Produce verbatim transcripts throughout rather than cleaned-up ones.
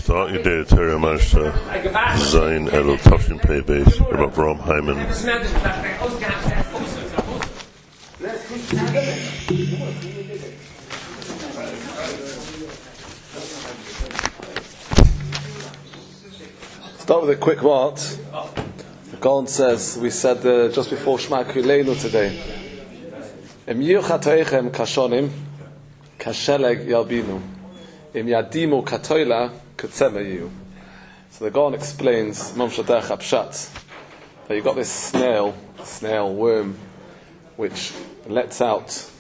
Start your day, Terry Master, Zain El Tashin Pei Base, Rabbi Avraham Hyman. Start with a quick word. The Gaon says, we said uh, just before Shema Kuleinu today, Im yuchatoichem kashonim, kasheleg yalbinu, im yadimu katoila kutzemayu. So the Gaon explains, Mom Shadach Apshat, that you got this snail, snail worm, which lets out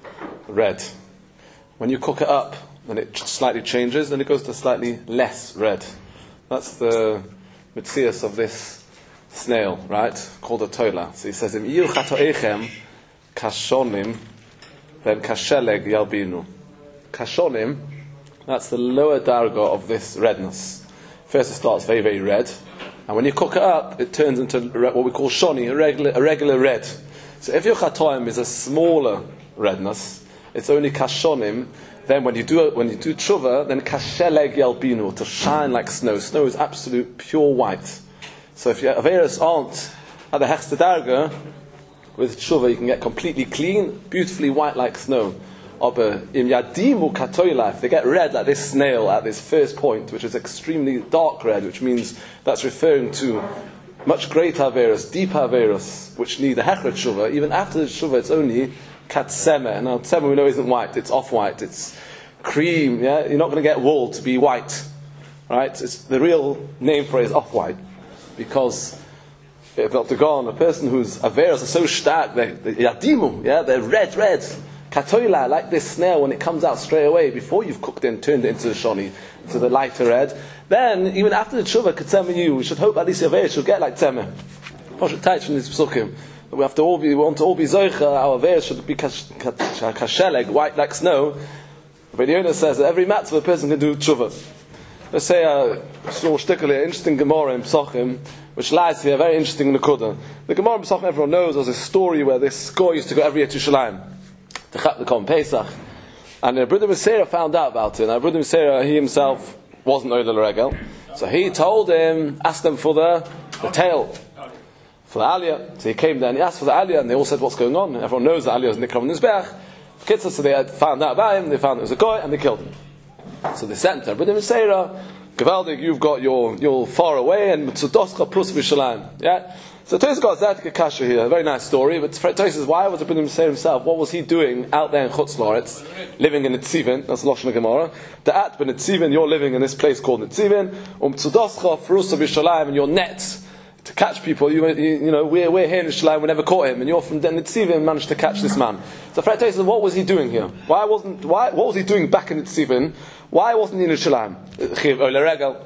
red. When you cook it up, then it slightly changes, then it goes to slightly less red. That's the mitzias of this snail, right? Called a toila. So he says, Im iyu chatoichem kashonim, then kasheleg yalbinu. Kashonim, that's the lower darga of this redness. First it starts very, very red, and when you cook it up, it turns into what we call shoni, a regular, a regular red. So if your chatoim is a smaller redness, it's only kashonim. Then when you do when you do tshuva, then kasheleg yalbinu, to shine like snow. Snow is absolute pure white. So if your averos aren't at the hechster darga, with tshuva you can get completely clean, beautifully white like snow. Aber im yadimu katoila, if they get red like this snail at this first point, which is extremely dark red, which means that's referring to much greater averos, deep averos, which need a hechret tshuva. Even after the tshuva, it's only katseme. Now tseme we know isn't white; it's off-white. It's cream. Yeah, you're not going to get wool to be white, right? It's the real name for it is off-white, because if not to go on, a person whose averos are so stark, they yadimu, yeah, they're red, red. Katoila, like this snail, when it comes out straight away, before you've cooked it and turned it into the shoni, to the lighter red, then even after the tshuva katseme you, we should hope at least your averos should get like tseme. Poshut tight from these psukim. We have to all be, we want to all be zoicha, our averos should be kasheleg, white like snow. But the owner says that every matzvah a person can do tshuva. Let's say a small shtickle, an interesting Gemara in Psachim, which lies here, very interesting Nekuda. The Gemara in Psachim, everyone knows, was a story where this guy used to go every year to Shalayim, to Chat the Kom Pesach. And the Brother Mesera found out about it. Now, Brother Mesera, he himself wasn't Oilel Regel, so he told him, asked them for the, the tail, for the Aliyah. So he came there and he asked for the Aliyah, and they all said, what's going on? And everyone knows the Aliyah is Nikram Nizbech. Kitzah, so they had found out about him, they found it was a guy, and they killed him. So they sent her, Brother Mesera, Gevaldig, you've got your, you're far away, and Mitzudoscha Prus V'Shalayim. Yeah? So Tosfos got Zadik Kasha here, a very nice story, but Tosfos says, why was the Brother Mesera himself, what was he doing out there in Chutz La'aretz, living in Nitzivin, that's Lashon Gemara, Da'at ben Nitzivin, you're living in this place called Nitzivin, um Mitzudoscha Prus V'Shalayim, and your nets, to catch people, you, you, you know, we're, we're here in Shalayim, we never caught him, and you're from Nitzivin and managed to catch this man. So Fred says, what was he doing here? Why wasn't, why, what was he doing back in Nitzivin? Why wasn't he in Shalayim? Chiv Oile Regel,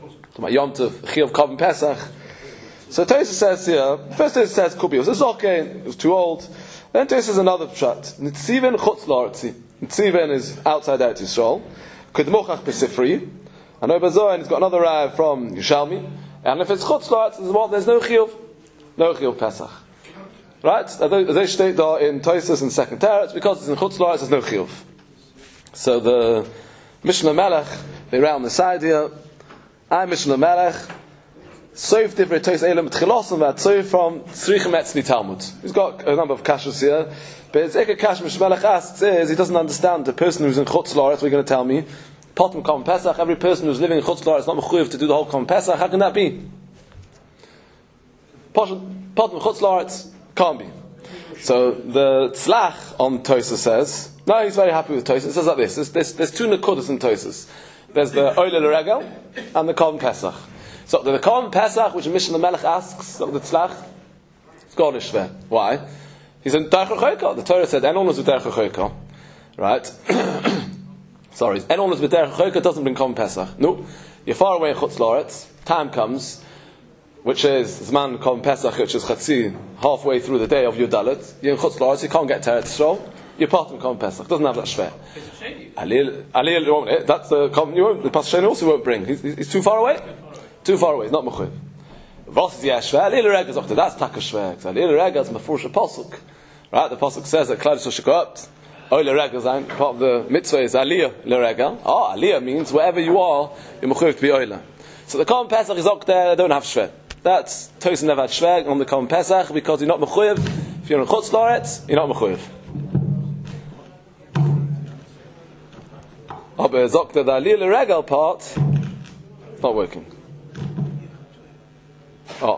Yom Tov, Chiv Kavan Pesach. So Tosfos says here, first Tosfos says, Kubi, it was okay, it was too old. Then Tosfos says another pshat. Nitzivin Chutz La'aretz. Nitzivin is outside Eretz Yisrael. Kedmochach Pesifri. And over Zohan, he's got another raya from Yishalmi. And if it's Chutz La'aretz, there's no Chiyuv. No Chiyuv Pesach. Right? As they state there in Tosfos and Second Teretz, because it's in Chutz La'aretz, there's no Chiyuv. So the Mishnah Melech, they round the side here. I Mishnah Melech, Soif Divrei Tosfos Elam Tchilosim V'Atzoy from Tzrichem Etzli Talmud. He's got a number of kashas here, but his Eka Kash Mishnah Melech asks is, he doesn't understand the person who's in Chutz La'aretz, what are you going to tell me? Potem Kom Pesach, every person who's living in Chutz La'aretz is not mechuyev to do the whole Kom Pesach, how can that be? Potem Chutz La'aretz can't be. So the Tzlach on Tosfos says, no, he's very happy with Tosfos. It says like this, there's, there's, there's two Nekudas in Tosfos. There's the Oilel Regel and the Korban Pesach. So the Korban Pesach, which Mishnah Melech asks of the Tzlach, it's gar nicht schwer. Why? He's in Derech HaChoika. The Torah said, anyone who's with Derech HaChoika, right? Sorry, anyone who's with Derech HaChoika doesn't bring Korban Pesach. No, you're far away in Chutz La'aretz. Time comes, which is Zman Korban Pesach, which is Chatzi, halfway through the day of your Dalit. You're in Chutz La'aretz, you can't get to Eretz Yisrael. You're part of Korban Pesach. Doesn't have that shver. Alil, Alil, that's the Korban. You won't. The Pasuk also won't bring. He's, he's too far away. Too far away. He's not mechuyev. Was is yeshver? Alil Regel is that's taka shver. Alil Regel is mafurish pasuk. Right? The pasuk says that Klal Yisrael should go up Oy l'regel zayin. Part of the mitzvah is aliyah l'regel. Oh, aliyah means wherever you are, you're mechuyev to be oila. So the Korban Pesach is ok there, they don't have shver. That's Tosin never had shver on the Korban Pesach because you're not mechuyev. If you're in Chutz La'aretz, you're not mechuyev. Oh, but it's ok there, the aliyah l'regel part, it's not working. Oh.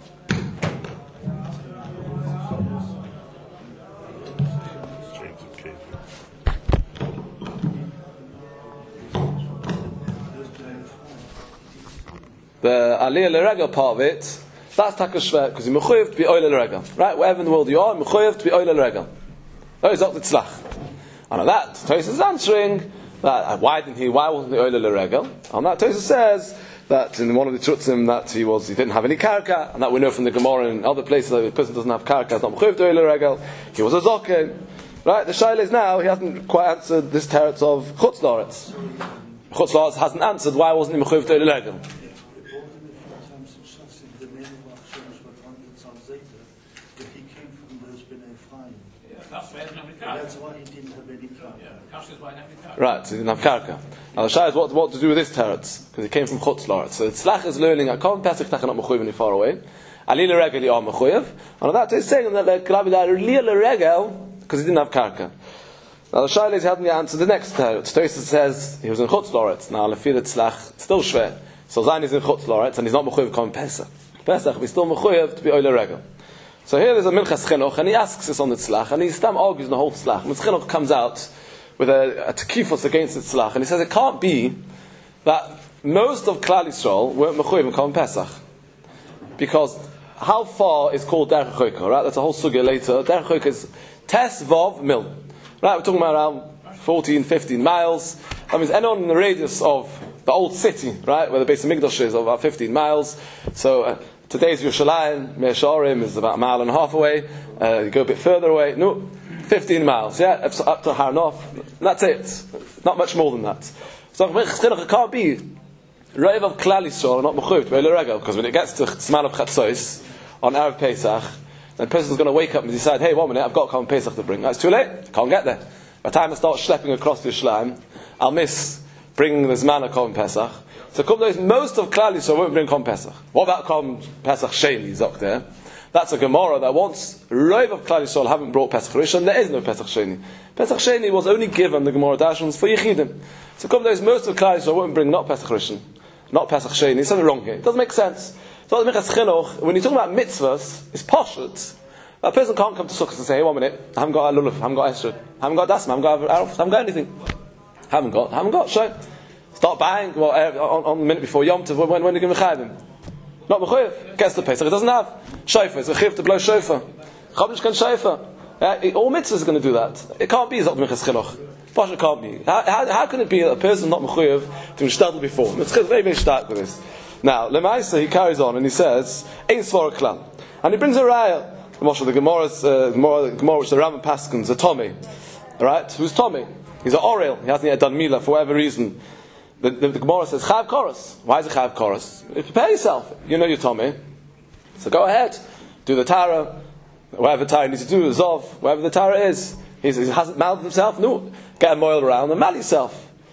The aliyah l'regel part of it, that's taka shver, because you're mechuyev to be oila l'regel. Right? Wherever in the world you are, you're mechuyev to be oila l'regel. That is not the tzlach. And on that, Tosfos is answering that, why didn't he, why wasn't he oila l'regel? On that, Tosfos says that in one of the trutzim that he was, he didn't have any karka, and that we know from the Gemara and other places that if a person doesn't have karka, it's not mechuyev to oila l'regel. He was a zoken. Right? The shaila is now, he hasn't quite answered this teretz of Chutz La'aretz. Chutz La'aretz hasn't answered why wasn't he mechuyev to oila l'regel. That's why he didn't have any karka. Right, so he didn't have karka. Now the shayla is what, what to do with this teretz, because he came from Chutz La'aretz. So the tzlach is learning at Korban Pesach Tach not mechuyev when you're far away. Ali l'regel you are mechuyev. And on that he's saying that the Kalabi Ali l'regel because he didn't have karka. Now the shayla is he hadn't answered the next teretz. Tosfos says he was in Chutz La'aretz. Now the feel tzlach still shver. So Zayin is in Chutz La'aretz and he's not mechuyev Korban Pesach. Pesach he's still mechuyev to be oila l'regel. So here there's a Minchas Chinuch, and he asks this on the tzlach, and he stam argues in the whole tzlach. Minchas Chinuch comes out with a, a tekifos against the tzlach, and he says it can't be that most of Klal Yisrael weren't mechuyev in Korban Pesach, because how far is called Derech Choika, right? That's a whole sugya later. Derech Choika is Tes Vav Mil, right? We're talking about around fourteen, fifteen miles. That means anyone in the radius of the old city, right, where the Beis Hamikdash is, of about fifteen miles. So. Uh, Today's Yerushalayim, Meir Sharim is about a mile and a half away. Uh, you go a bit further away. No, fifteen miles. Yeah, up to, up to Har Nof. That's it. Not much more than that. So it can't be Reiv of Klal Yisrael, not mechuyev to be oila l'regel, because when it gets to Tzman of Chatzos on Erev Pesach, then the person's going to wake up and decide, hey, one minute, I've got Korban Pesach to bring. That's too late. Can't get there. By the time I start schlepping across the Yerushalayim, I'll miss bringing the Zman of Korban Pesach. So most of Klal Yisrael won't bring Korban Pesach. What about Korban Pesach Sheni Zok there? That's a Gemara that once Reiv of Klal Yisrael haven't brought Pesach Rishon, there is no Pesach Sheni. Pesach Sheni was only given the Gemara Dashons for Yechidim. So most of Klal Yisrael won't bring not Pesach Rishon, not Pesach Sheni. There's something wrong here. It doesn't make sense. So the Minchas Chinuch, when you're talking about mitzvahs, it's poshut. A person can't come to Sukkot and say, hey, one minute, I haven't got a lulav, I haven't got esrog, I haven't got dasma, I haven't got aruf, I haven't got anything. I haven't got, I haven't got, show. Start buying well, uh, on, on the minute before Yom Tov, when, when are you going to mechayev him? Not mechayev. Gets the Pesach. It doesn't have shofar. It's a chiv to blow shofar. Chavish can shofar. All mitzvahs are going to do that. It can't be Zot Minchas Chinuch. Pasha can't be. How, how, how can it be that a person not mechayev to be shtadl before? Mitzvah very very stark with this. Now Lemaisa he carries on and he says Ein Svara Klan, and he brings a raya. The Gemara's uh, Gemara, the Gemara which the Rambam paskins a Tommy. All right, who's Tommy? He's an Orel. He hasn't yet done Mila for whatever reason. The, the, the Gemara says, Chav Koros. Why is it Chav Koros? Prepare yourself. You know your Tommy. So go ahead. Do the Tara. Whatever Tara you need to do, Zov. Whatever the Tara is. He's, he hasn't mouthed himself. No. Get a moil around and mal yourself.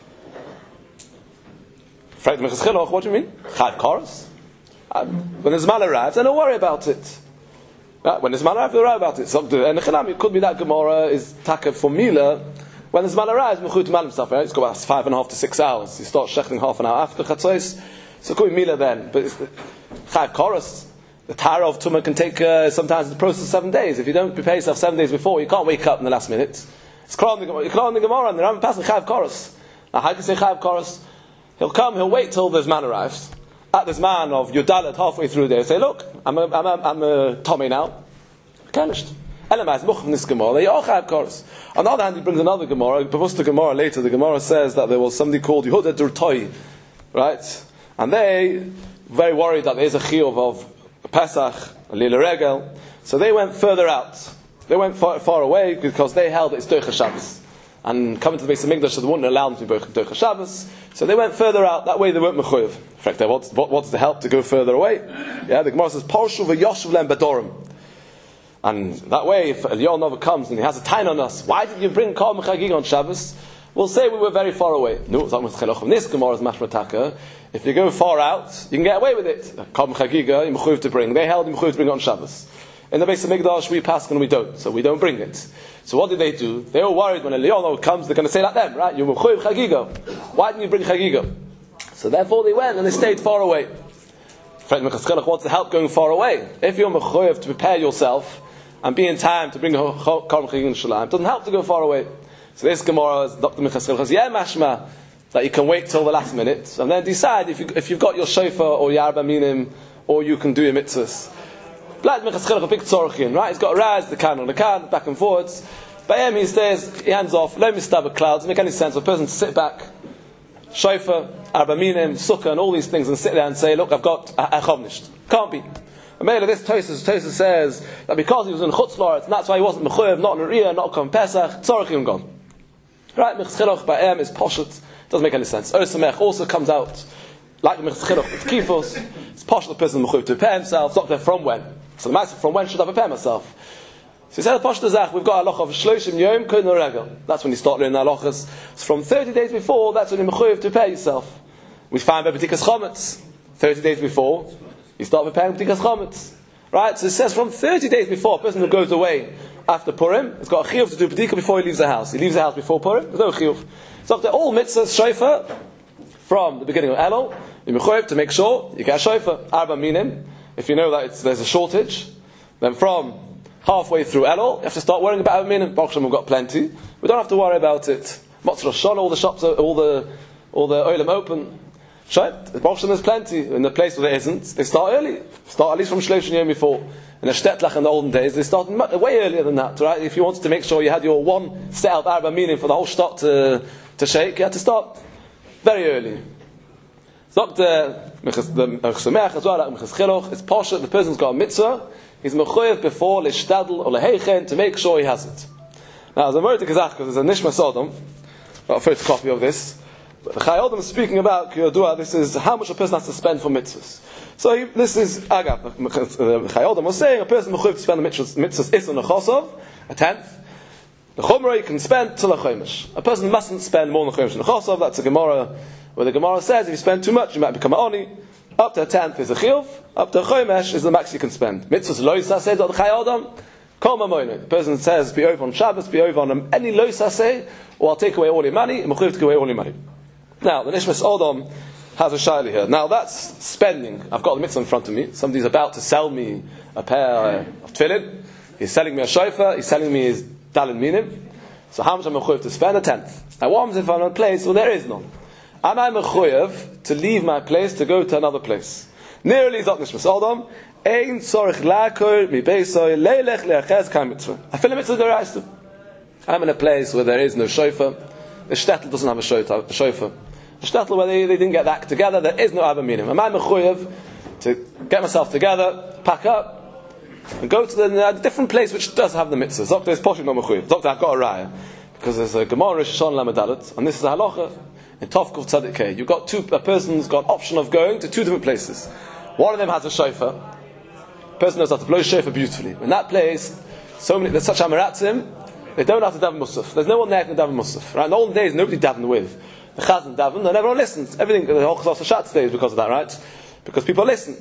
What do you mean? Chav Koros? Um, when the Zman arrives, then don't worry about it. Right? When the Zman arrives, don't worry about it. So, and it could be that Gemara is taka for Mila. When the Zman arrives, Mechut mal himself, right? It's got about five and a half to six hours. You start shechting half an hour after Chatzos. So it could be Mila then. But it's Chav Koros. The Tara of Tumah can take uh, sometimes the process of seven days. If you don't prepare yourself seven days before, you can't wake up in the last minute. It's Kran the Gemara and the Rambam passing Chav Koros. Now how can you say Chav Koros? He'll come, he'll wait till the Zman arrives. At the Zman of Yudalet halfway through there, say, look, I'm a, I'm a, I'm a Tommy now. Kenished. Elamaz much from this Gemara. They all Chav Koros. On the other hand, he brings another Gemara. Before the Gemara later, the Gemara says that there was somebody called Yehuda Durtoi, right? And they very worried that there is a chiyuv of Pesach, a Lila Regel. So they went further out. They went far, far away because they held that it's Doicha Shabbos. And coming to the Beis Hamikdash, so they wouldn't allow them to be Doicha Shabbos. So they went further out. That way they weren't mechuyev. In fact, what's, what, what's the help to go further away? Yeah, the Gemara says, Parshu v'yoshuv lem bedorim. And that way, if Eliyahu Novi comes and he has a time on us, why did you bring Kol Mechagiga on Shabbos? We'll say we were very far away. No, it's not Mechagiga. This Gemara is Mashmataka. If you go far out, you can get away with it. Kol Mechagiga, you mechuyev to bring. They held you mechuyev to bring it on Shabbos. In the base of Mikdash, we pass and we don't. So we don't bring it. So what did they do? They were worried when Eliyahu Novi comes, they're going to say like them, right? You mechuyev Chagiga. Why didn't you bring Chagiga? So therefore they went and they stayed far away. Fred Mechaschilach wants to help going far away. If you're mechuyev to prepare yourself and be in time to bring a Kol Mechagiga in Shalayim, it doesn't help to go far away. So this Gemara, Doctor Mechaschilach says, yeah, mashma, that you can wait till the last minute and then decide if, you, if you've got your shofar or your arba minim, or you can do your mitzvahs. Blad Mechaschilach, a big tzorchin, right? He's got a raz, the can on the can, back and forwards. By him, he says, he hands off, let me stab at clouds, make any sense for a person to sit back, shofar, arba minim, sukkah, and all these things, and sit there and say, look, I've got a chovnisht. Can't be. And maybe this Tosas, Tosas says that because he was in Chutz La'aretz, and that's why he wasn't mechuyev, not in Riyah, not come Pesach, tzorchin gone. Right, Mechaschilach by him is poshet. Doesn't make any sense. Osamech also comes out like Mechaschilach with Kifos. It's poshet the person mechuyev to prepare himself. It's not there from when. So the master from when should I prepare myself? So he said, Poshet Zach, we've got a halacha of Shloshim Yom Kodem Regel. That's when you start learning halachas. So from thirty days before, that's when you're mechuyev to prepare yourself. We find by B'dikas Chometz. thirty days before, you start preparing B'dikas Chometz. Right? So it says from thirty days before, a person who goes away after Purim, he's got a chiyuv to do B'dika before he leaves the house. He leaves the house before Purim, there's no chiyuv. So after all mitzvahs, shofar, from the beginning of Elul, you're mechuyev to make sure you get a shofar, arba minim. If you know that it's, there's a shortage, then from halfway through Elul, you have to start worrying about arba minim. Baruch Hashem, we've got plenty. We don't have to worry about it. Motzei Rosh Hashanah, all the shops, are, all the all the oilam open. Right? Baruch Hashem, there's plenty. In the place where there isn't, they start early. Start at least from Shloshim Yom before. In a shtetl in the olden days, they started way earlier than that. Right? If you wanted to make sure you had your one set of arba minim for the whole shtot to to shake, you had to start very early. Doctor Mechaschilach as well, like Mechaschilach, it's poshet. The person's got a mitzvah. He's mechuyev before lishtadl or leheichen to make sure he has it. Now, as a Mordechai Gezach, because there's a Nishma Sodom, got a photocopy of this. But the Chai Odom is speaking about Kiyodua. This is how much a person has to spend for mitzvahs. So he, this is Agav. The Chai Odom was saying a person mechuyev to spend the mitzvahs mitzvahs is on a chosov, a tenth. The chumrah you can spend till a chomesh. A person mustn't spend more than a chomesh in a chosov. That's a Gemara where the Gemara says if you spend too much, you might become an oni. Up to a tenth is a chiyuv. Up to a chomesh is the max you can spend. Mitzvahs lo yisaseh dot the Chai Odom. Kol mamoyne. The person says be over on Shabbos, be over on any lo yisaseh, or I'll take away all your money. I'm mechuyev to take away all your money. Now, the Nishmas Odom has a shaila here. Now, that's spending. I've got the mitzvah in front of me. Somebody's about to sell me a pair of tefillin. He's selling me a shofar. He's selling me his dalin minim. So how much am I mechuyev to spend? A tenth. Now, what happens if I'm in a place where there is none? Am I mechuyev to leave my place to go to another place? Nearly zot Nishmas Odom. Ein tzorich lakor mi beisoy leilech leachez kaim mitzvah. I feel a mitzvah deraisa. I'm in a place where there is no shofar. The shtetl doesn't have a shofar. The shtetl where they, they didn't get that together, there is no arba minim. Am I mechuyev to get myself together, pack up, and go to the uh, different place which does have the mitzvah? Zok, there's poshut no mechuyev. Zok, I've got a raya. Because there's a Gemara Rosh Hashanah Lamedalet, and this is a halacha in Tov Kuf Tzadik Kei. You've got two, a person's got option of going to two different places. One of them has a shofar. The person knows how to blow shofar beautifully. In that place, so many, there's such amaratzim, they don't have to daven musaf. There's no one there who can daven musaf. Right? In the olden days, nobody davened with. The chazan daven, and everyone listens. Everything, the whole Chazal Shat stays because of that, right? Because people listen.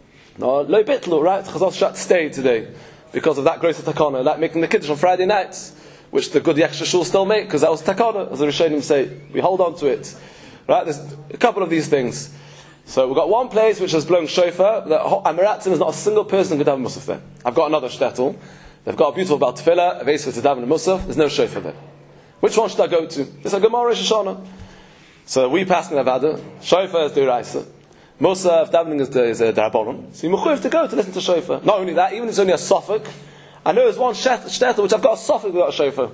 No, lo bitlu, right? Chazal Shat stayed today because of that grace of takana, like making the kiddush on Friday nights, which the good Yaksha shul still make, because that was takana, as the Rishonim say. We hold on to it. Right? There's a couple of these things. So we've got one place which has blown shofar. The Amiratzim is not a single person who can daven musaf there. I've got another shtetl. They've got a beautiful Baal Tefillah, a Veis to daven a musaf. There's no shofar there. Which one should I go to? It's a Gemara Rosh Hashanah. So we pass in Avada. Shofar is D'oraisa. Musaf, davening is a D'Rabbanan. So you're mechuyev to go to listen to shofar. Not only that, even if it's only a suffix. I know there's one shtetl which I've got a suffix without a shofar.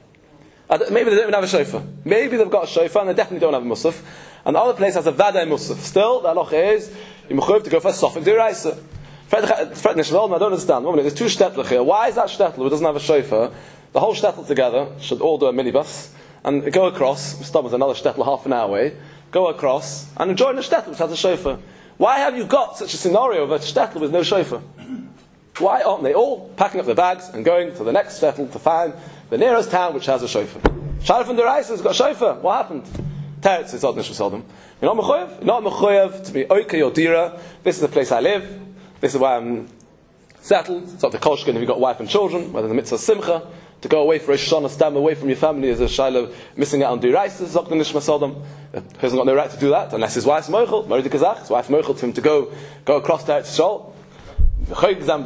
Maybe they don't even have a shofar. Maybe they've got a shofar and they definitely don't have a musaf. And the other place has a Vadai musaf. Still, the halacha is you're mechuyev to go for a suffix D'oraisa. Fred Nishval, I don't understand. One minute, there's two shtetl here. Why is that shtetl who doesn't have a shofar? The whole shtetl together should all do a minibus and go across. We stop with another shtetl half an hour away. Go across and join the shtetl which has a shofar. Why have you got such a scenario of a shtetl with no shofar? Why aren't they all packing up their bags and going to the next shtetl to find the nearest town which has a shofar? Shofar D'Oraisa has got a shofar. What happened? Teretz is not Nishmas Sodom. You're not mechuyev. You're not mechuyev to be oike your dira. This is the place I live. This is where I'm settled. It's not the koshkin if you've got wife and children. Whether the mitzvah simcha to go away for Rosh Hashanah, stand away from your family is a shiloh missing out on D'Oraisa. Zok the Nishmas Sodom. He hasn't got no right to do that unless his wife's mochel. Maridi Kazach. His wife's mochel to him to go go across to Eretz Yisrael. Then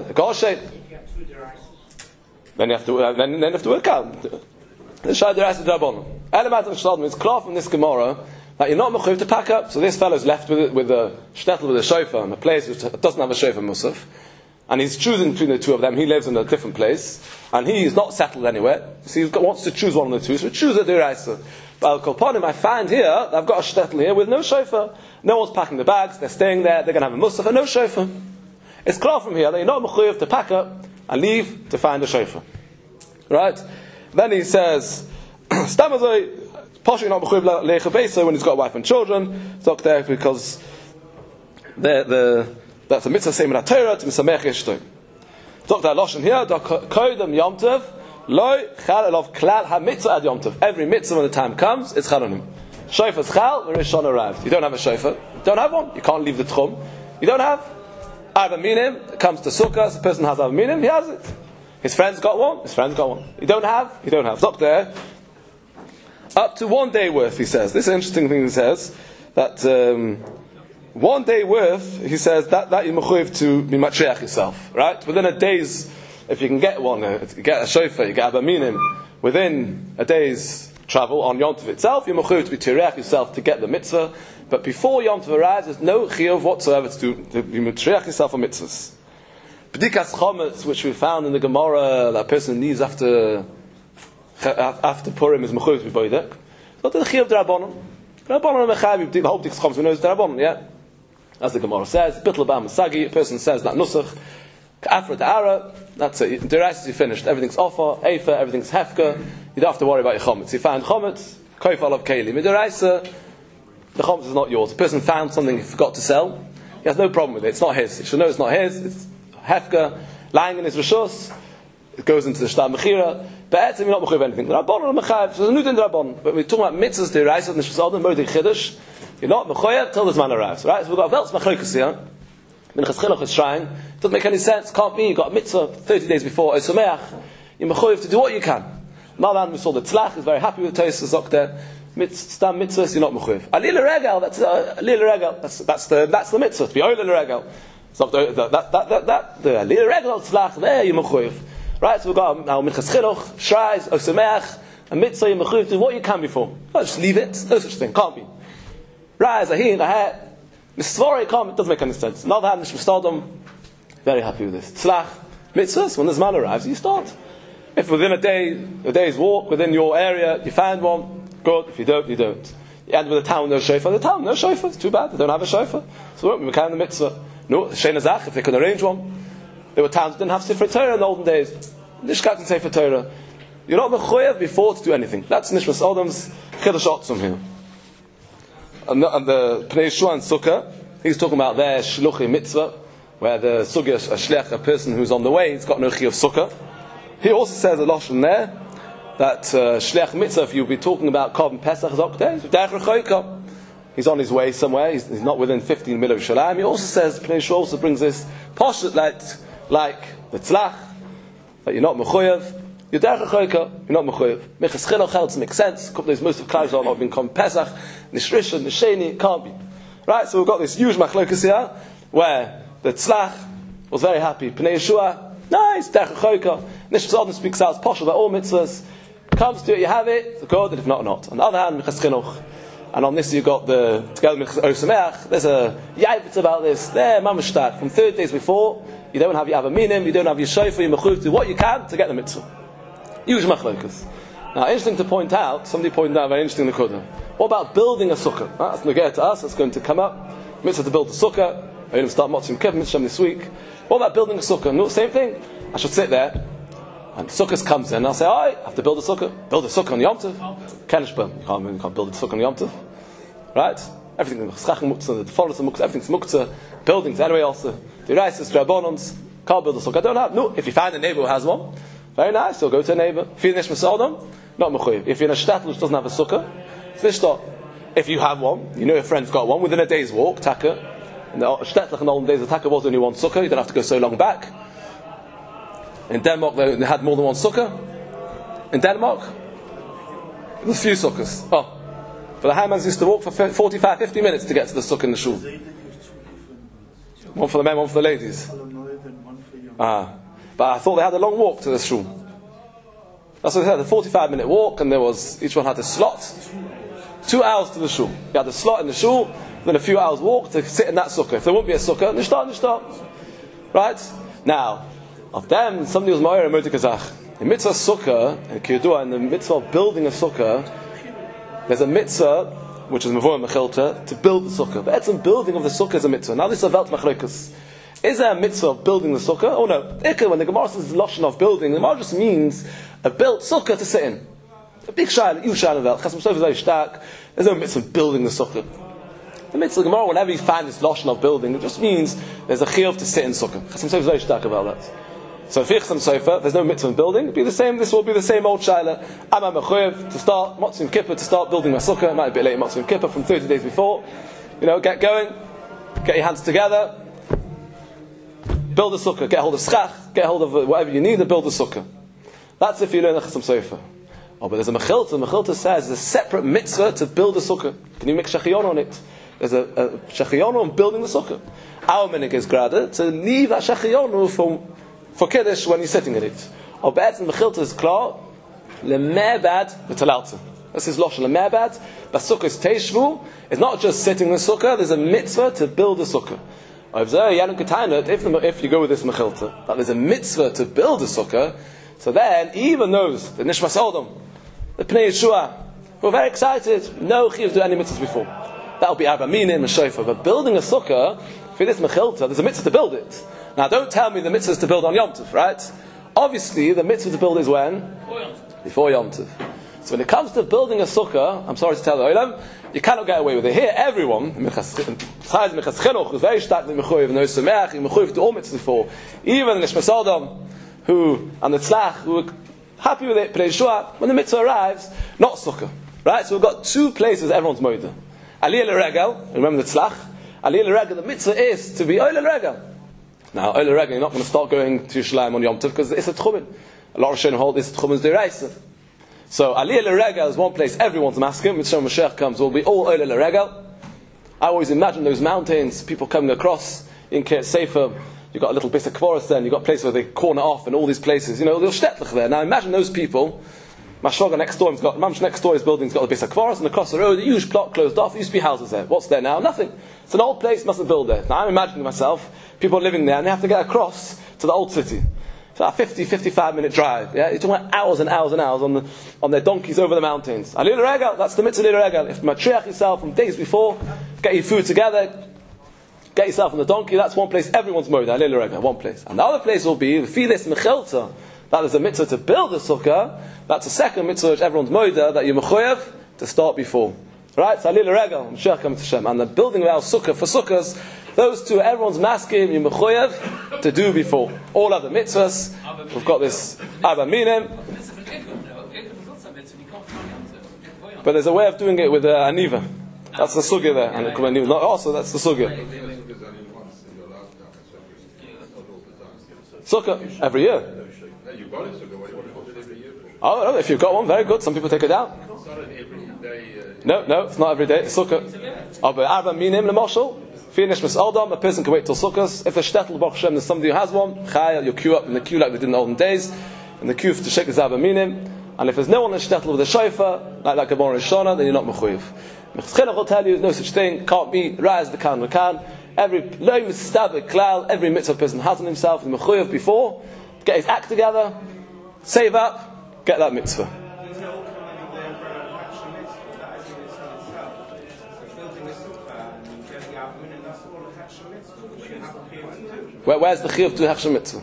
you have to uh, then, then you have to work out. The Shai D'Oraisa D'Rabbanan. Elemat and Shalom is clear from this Gemara that you're not mechuyev to pack up. So this fellow's left with with a shtetl with a shofar in a place which doesn't have a shofar musaf, and he's choosing between the two of them. He lives in a different place, and he is not settled anywhere. So he wants to choose one of the two. So choose a D'Oraisa. But I'll call upon him. I find here that I've got a shtetl here with no shofar. No one's packing the bags. They're staying there. They're going to have a musaf and no shofar. It's clear from here that you're not mechuyev to pack up and leave to find a shofar. Right? Then he says, Stamazoi, Poshing not mechuyev leichabesa when he's got a wife and children. It's not there because the the that's a mitzvah same in Torah to misamech ishtoi. Talk that lashon here. Kodem Yom Tov lo chal elov klal hamitzvah ad Yom Tov. Every mitzvah when the time comes, it's chalonim. Shofar's chal when Rishon arrives. You don't have a shofar. Don't have one. You can't leave the tchum. You don't have. Arba minim comes to sukkah. The person has arba minim. He has it. His friends got one. His friends got one. You don't have. You don't have. Stop there. Up to one day worth, he says. This is an interesting thing he says. That um, one day worth, he says, that, that you're mechuyev to be matriach yourself. Right? Within a day's, if you can get one, uh, you get a shofar, you get arba minim, within a day's travel on Yom Tov itself, you're mechuyev to be tirach yourself to get the mitzvah. But before Yom Tov arrives, there's no chiyuv whatsoever to, do, to be matriach yourself on mitzvahs. B'dikas chometz, which we found in the Gemara, that a person needs after after Purim is mechuyev to be boydek. Not the chiyuv d'Rabbanan. D'Rabbanan mechayev. The whole b'dikas chometz we know is d'Rabbanan. Yeah, as the Gemara says, bittul b'am sagi. A person says that nusach afra ta'ara. That's it. D'Oraisa is finished. Everything's offer, eifer, everything's hefka. You don't have to worry about your chometz. You find chometz, koif alav keli. D'Oraisa, the chometz is not yours. A person found something he forgot to sell. He has no problem with it. It's not his. He should know it's not his. It's hefka, lying in his rishus. It goes into the shtar mechira. But you're not mechuyev anything. The Rabbanon mechayev. So there's a new din Rabbanon. But we're talking about mitzvahs D'Oraisa, Nishmas Sodom, Moedik Chiddush. You're not mechuyev till this man arrives, right? So we've got a veltz machlokas here. Minchas Chinuch is trying. Doesn't make any sense. Can't be. You've got a mitzvah thirty days before Osameach. You're mechuyev to do what you can. Malan, we saw the Tzlach is very happy with Tosas Zok there. Stam mitzvahs, you're not mechuyev. Alil Regel. That's uh, Alil Regel. That's that's the that's the mitzvah. To be Olil Regel. So that that that that that the Alil Regel Tzlach there you're mechuyev. Right, so we've got now Minchas Chinuch, Shrais, Osameach, a mitzvah, you're mechuyev to do what you can before. Don't just leave it. No such thing. Can't be. Rise, a hin, a hat. Mistvori, can't. It doesn't make any sense. Another hand, Nishmas Sodom. Very happy with this. Tzlach, mitzvahs. When the Zman arrives, you start. If within a day, a day's walk within your area, you find one, good. If you don't, you don't. You end with a town, no shofar. The town, no shofar. It's too bad. They don't have a shofar. So we can the mitzvah. No, Shein Azach, if they can arrange one. There were towns that didn't have Sifrei Torah in the olden days. Nishkat and Sefer Torah. You're not mechuyev before to do anything. That's Nishmas Sodom's Chiddush Otzum here. And the, and the Pnei Yeshua and Sukkah, he's talking about their Shluchi Mitzvah, where the Sukkah, a Shlech, a person who's on the way, he's got no Chiyuv Sukkah. He also says a Lashon there, that uh, Shlech Mitzvah, if you'll be talking about Korban Pesach Zok, he's on his way somewhere, he's, he's not within fifteen mil of Shalim. He also says, Pnei Yeshua also brings this Poshet like, like the Tzlach, that you're not mechuyev, you're derech choyka, you're not mechuyev. Minchas Chinuch helps make sense. A couple of these most of the Klai are not being Korban Pesach, Nishrisha, Nisheni, can't be. Right, so we've got this huge machlokas here, where the Tzlach was very happy. Pnei Yeshua, nice, derech choyka. Nishmas Sodom speaks out, posh about all mitzvahs. Comes to it, you have it, good, and if not, not. On the other hand, Minchas Chinuch, and on this you've got the, together with Osameach, there's a yaibitz about this, there, mamashtat, from thirty days before, you don't have your Avaminim, you don't have your Shofar, your Mechuyev, do what you can to get the mitzvah. Huge machlokas. Now, interesting to point out, somebody pointed out very interesting Nekuda. What about building a sukkah? Right, that's negate to us, that's going to come up. Mitzvah to build a sukkah. I'm going to start Motzim Kiv Mitzvah this week. What about building a sukkah? No, same thing. I should sit there, and sukkah comes in, and I'll say, oh, I have to build a sukkah. Build a sukkah on Yom Tov. Kenishbah. You can't, you can't build a sukkah on Yom Tov. Right? Everything, the Schachim Muktzah, the Forest of Muktzah, everything's Muktzah. Buildings, anyway, also. The Rice is Drabbonons. Can't build a sukkah. I don't have. No, if you find a neighbor who has one, very nice, so go to a neighbor. If you're in Nishmas Adam, not mechuyev. If you're in a shtetl which doesn't have a sukkah, it's nishtar. If you have one, you know your friend's got one, within a day's walk, taka. In the shtetl in the olden days, the taka was only one sukkah, you don't have to go so long back. In Denmark, they had more than one sukkah. In Denmark, there was a few sukkahs. Oh. But the Hammans used to walk for forty-five, fifty minutes to get to the sukkah in the shul. One for the men, one for the ladies. Ah. But I thought they had a long walk to the shul. That's what they had, a forty-five minute walk, and there was, each one had a slot. Two hours to the shul. You had the slot in the shul, then a few hours walk to sit in that sukkah. If there won't be a sukkah, nishtar, nishtar. Right? Now, of them, somebody was ma'or and kazach. In mitzvah sukkah, in Kiyudua, in the mitzvah of building a sukkah, there's a mitzvah, which is mavur mechilta, to build the sukkah. But it's a building of the sukkah is a mitzvah. Now this is a velt machlokas. Is there a mitzvah of building the sukkah? Oh no. When the Gemara says lashon of building, the Gemara just means a built sukkah to sit in. A big shayla, huge shayla velt. Chasam sof is very stark. There's no mitzvah of building the sukkah. The mitzvah of Gemara, whenever you find this lashon of building, it just means there's a chiyuv to sit in sukkah. Chasam sof is very stark about that. So if Chasam sofa, there's no mitzvah of building. It'll be the same. This will be the same old shayla. I'm a mechuyev to start Motzim Kippur to start building my sukkah. It might be a bit late Motzim Kippur from thirty days before. You know, get going, get your hands together. Build a sukkah, get hold of schach, get hold of whatever you need to build a sukkah. That's if you learn the Chasam Sofer. Oh, but there's a mechilta. The mechilta says there's a separate mitzvah to build a sukkah. Can you make shachiyon on it? There's a, a shachiyon on building the sukkah. Our minig is grada to leave that shachiyon for, for kiddush when you're sitting in it. Oh, but the mechilta is klar, lemebad v'talalta. This is loshen lemebad. But sukkah is teishvu. It's not just sitting in the sukkah. There's a mitzvah to build a sukkah. If, if you go with this mechilta, that there's a mitzvah to build a sukkah, so then even those, the Nishmas Odom, the Pnei Yeshua, who are very excited, no chiyuv to do any mitzvahs before. That'll be Arba Minim and Shofar. But building a sukkah, for this mechilta, there's a mitzvah to build it. Now don't tell me the mitzvah is to build on Yom Tov, right? Obviously the mitzvah to build is when? Before Yom Tov. So when it comes to building a sukkah, I'm sorry to tell the Olam, you cannot get away with it. Here, everyone, besides Mechas Chinuch, who's very starkly mechuyev, and knows Sameach, mechuyev to all mitzvahs before, even the Nishmas Adam, who, and the Tzlach, who are happy with it, Pnei Yeshua, when the mitzvah arrives, not sukkah. Right? So we've got two places everyone's moida. Aliyah l'regel, remember the Tzlach? Aliyah l'regel, the mitzvah is to be Oil l'regel. Now, Oil l'regel, you're not going to start going to Yerushalayim on Yom Tov, because it's a tchumen. A lot of Rishonim hold this tchumen's deraisa. So Aliyah l'regel is one place everyone's masking. Mitzvah Mashiach comes, will be all Oil l'regel. I always imagine those mountains, people coming across in Kiryat Sefer. You've got a little bit of Kvoros there, and you've got a place where they corner off, and all these places. You know, there's shtetlich there. Now imagine those people. Mashroga next door, has got, Mamsh next door, his building's got a bit of Kvoros, and across the road, a huge plot closed off. There used to be houses there. What's there now? Nothing. It's an old place, mustn't build there. Now I'm imagining myself, people living there, and they have to get across to the old city. So a fifty, fifty-five minute drive. Yeah, you're talking about hours and hours and hours on the on their donkeys over the mountains. Aliyah l'regel, that's the mitzvah l'regel. If you matriach yourself from days before, get your food together, get yourself on the donkey, that's one place everyone's moed, Aliyah l'regel, one place. And the other place will be the filis mechelta. That is a mitzvah to build a sukkah. That's a second mitzvah which everyone's moed that you're mechuyev to start before. Right? So Aliyah l'regel, Mashiach coming to Shem. And the building of our sukkah for sukkahs, those two, everyone's masking, you're mechuyev to do before. All other mitzvahs, we've got this Arba Minim. But there's a way of doing it with uh, Aniva. That's the sugya there. And Aniva. Not also, that's the sugya. Sukkah, every year. Oh, no, if you've got one, very good. Some people take it out. No, no, it's not every day. It's sukkah. Oh, but Arba Minim, L'moshel. Finish Misaldam, a person can wait till Sukkot. If a shtetl Baruch Hashem, there's somebody who has one, Chayil, you queue up in the queue like they did in the olden days, in the queue to shake the Arba Minim. And if there's no one in shtetl with a shofar, like like a Gemara Rishona, then you're not mechuyev. Mechas Chinuch will tell you, no such thing, can't be raz the kan can. Every loy mistabek klal, every mitzvah person has on himself, is mechuyev before, get his act together, save up, get that mitzvah. Where, where's the chiyuv to Hechsher Mitzvah?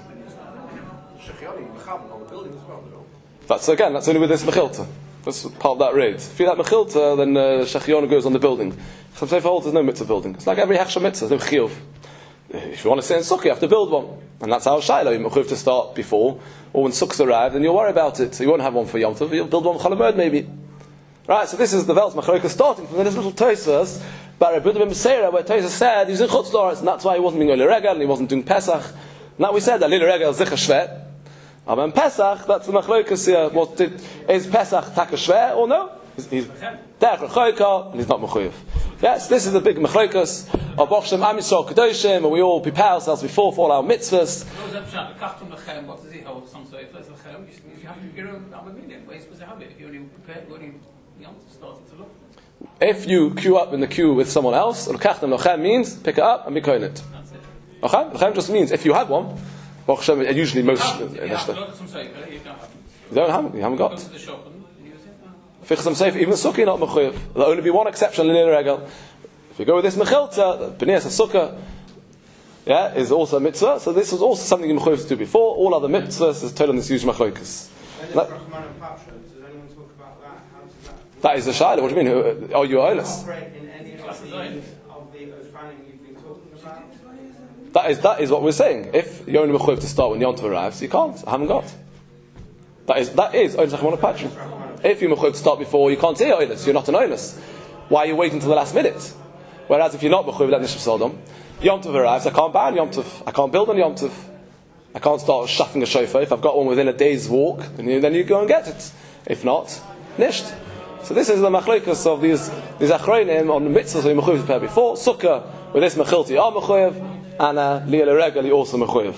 That's again, that's only with this mechilta. That's part of that raid. If you have mechilta, then uh, Shechionu goes on the building. Some say for there's no mitzvah building. It's like every Hechsher Mitzvah, there's no chiyuv. if you want to sit in sukkah, you have to build one. And that's how Shiloh, you have to start before, or when sukkahs arrive, then you'll worry about it. So you won't have one for Yom Tov, you'll build one for Chol Hamoed maybe. Right, so this is the Velt's Machlokes starting from this little Tosfos, by Rabbi Yehuda ben Beseira, where Tosfos said he was in Chutz La'aretz, and that's why he wasn't being Oile Regel, and he wasn't doing Pesach. Now we said that Oile Regel is Zichar Shvet. But in Pesach, that's the Machlokes here. What did, is Pesach Taka Shvet or no? He's, he's Derech Rechoika, and he's not Mechuyev. Yes, this is the big Machlokes of Baruch Shem Am Yisrael Kedoshim, and we all prepare ourselves before for all our mitzvahs. If you queue up in the queue with someone else, Lekachtem Lochem means pick it up and be kohen it. Lochem Lochem just means if you have one. Baruch Hashem, usually most. You don't have it. You haven't got. Fichsam Seif, even the sukkah not mechuyev. There'll only be one exception in the regel. If you go with this mechilta, the b'nias sukkah, yeah, is also a mitzvah. So this was also something you mechuyev to do before. All other mitzvahs is told on this huge machlokes. That is the shayla. What do you mean? Are you oilus? That is that is what we're saying. If you're only mechuyev to start when Yom Tov arrives, you can't. I haven't got. That is that is oilus rachmana patron. If you're mechuyev to start before, you can't say oilus. You're not an oilus. Why are you waiting until the last minute? Whereas if you're not mechuyev, that nishv sodom, Yom Tov arrives. I can't buy on Yom Tov. I can't build on Yom Tov. I can't start shuffling a shofar. If I've got one within a day's walk, then you, then you go and get it. If not, nisht. So this is the machlokes of these these achronim on the mitzvahs we mechuyev to prepare before sukkah. With this mechilti are mechuyev, and uh, liel regel also mechuyev.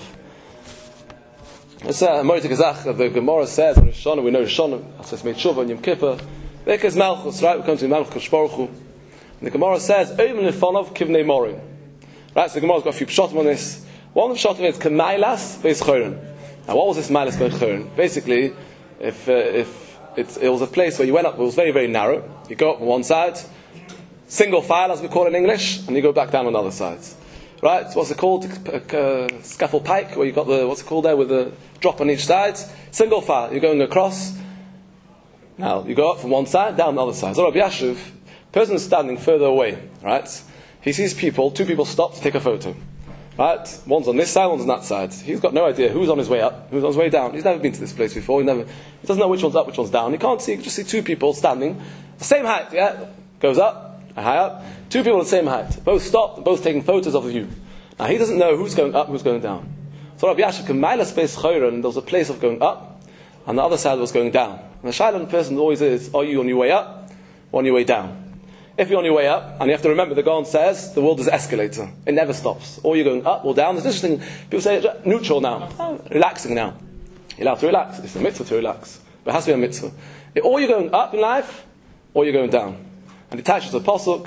It's a moitik azach. The Gemara says on Shana, we know Shana. It's made tshuva on Yom Kippur. Because Malchus, right? We come to Malchus Baruch Hu. The Gemara says omen lefanov kivnei morim. Right. So the Gemara's got a few pshatim on this. One of the pshatim is kamailas ve'ischorin. Now, what was this mailas ve'ischorin? Basically, if uh, if It's, it was a place where you went up, it was very, very narrow. You go up on one side, single file as we call it in English, and you go back down on the other side. Right? What's it called? Uh, scaffold pike, where you got the, what's it called there, with the drop on each side. Single file, you're going across. Now, you go up from one side, down the other side. So Rabbi Yashuv, person is standing further away, right? He sees people, two people stop to take a photo. Right? One's on this side, one's on that side. He's got no idea who's on his way up, who's on his way down. He's never been to this place before. He never, he doesn't know which one's up, which one's down. He can't see. He can just see two people standing, the same height. Yeah, goes up, high up. Two people the same height, both stopped, both taking photos of you. Now he doesn't know who's going up, who's going down. So Rabbi Yashuv can mile a space chayron. There was a place of going up, and the other side was going down. And the shaylan person always is: are you on your way up, or on your way down? If you're on your way up, and you have to remember the Gaon says, the world is an escalator. It never stops. Or you're going up or down. It's interesting. People say it's neutral now. Oh, relaxing now. You're allowed to relax. It's a mitzvah to relax. But it has to be a mitzvah. Or you're going up in life, or you're going down. And it attaches to the pasuk,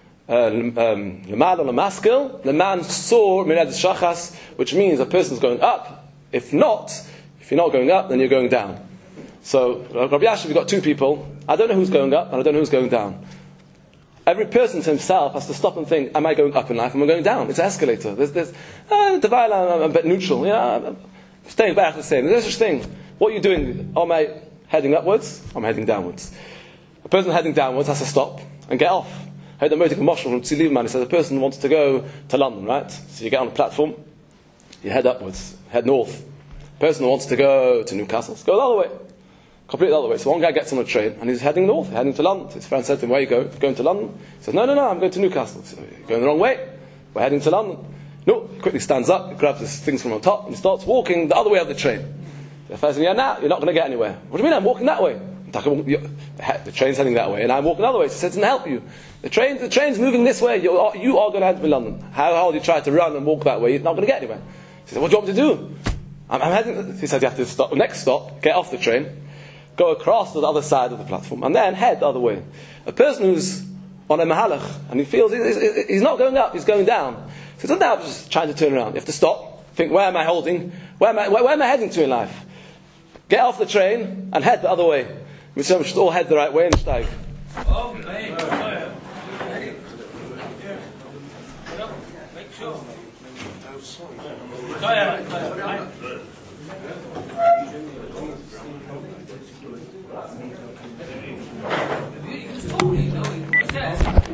L'mad on a maskil, the man saw mined shachas, which means a person's going up. If not, if you're not going up, then you're going down. So, Rabbi Yashuv, you've got two people. I don't know who's going up, and I don't know who's going down. Every person to himself has to stop and think, am I going up in life, am I going down? It's an escalator. There's, there's, uh, the I'm, I'm a bit neutral. You know, I'm staying back the same. There's such thing. What are you doing? Am I heading upwards? I'm heading downwards. A person heading downwards has to stop and get off. I heard the Motik Moshe from Tzvi Lieberman. He said a person wants to go to London, right? So you get on the platform, you head upwards, head north. A person wants to go to Newcastle, go the other way. Completely the other way. So one guy gets on a train and he's heading north, heading to London. His friend said to him, where are you going? Going to London? He says, no, no, no, I'm going to Newcastle. So you're going the wrong way. We're heading to London. No, he quickly stands up, he grabs his things from on top, and he starts walking the other way of the train. The first thing, yeah, now, you're not going to get anywhere. What do you mean, I'm walking that way? The train's heading that way, and I'm walking the other way. So he said, it doesn't help you. The train, the train's moving this way, you are, you are going to head to London. How hard you try to run and walk that way, you're not going to get anywhere. He said, what do you want me to do? I'm, I'm heading, he said, you have to stop, next stop, get off the train, go across to the other side of the platform, and then head the other way. A person who's on a mahalach, and he feels he's, he's not going up, he's going down. So it's not now just trying to turn around. You have to stop, think, where am I holding? Where am I, where, where am I heading to in life? Get off the train and head the other way. We should all head the right way in Steig. Oh, man. Make sure. Oh, yeah.